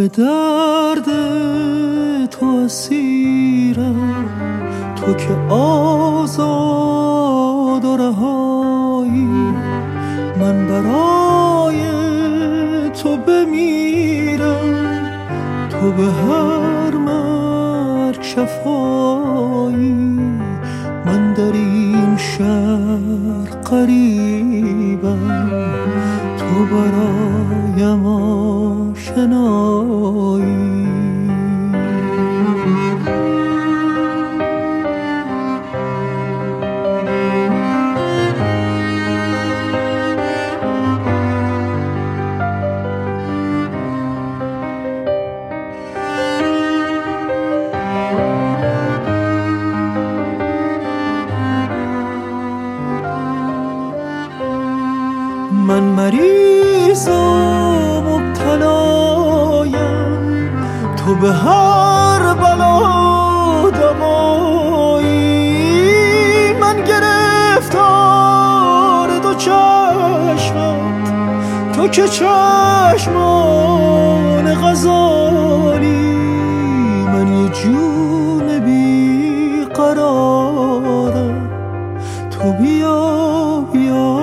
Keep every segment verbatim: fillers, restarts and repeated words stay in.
درد تو اسیرم، تو که آزاد و رهایی، من برای تو بمیرم، تو به هر مرگ شفایی، من در این شهر غریبم، تو برایم آشنایی. من مریض و مبتلایم، تو به هر بلا دوایی، من گرفتار دو چشمت، تو که چشمان غزالی، من یه جون بی قرارم، تو بیا بیا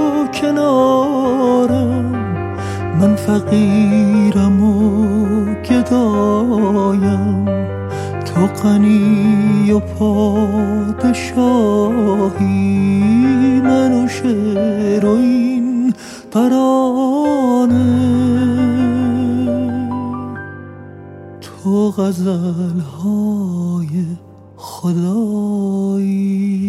کنارم، من فقیرم و گدایم، تو غنی و پادشاهی، من و شعر و این ترانه، تو غزل‌های خدایی.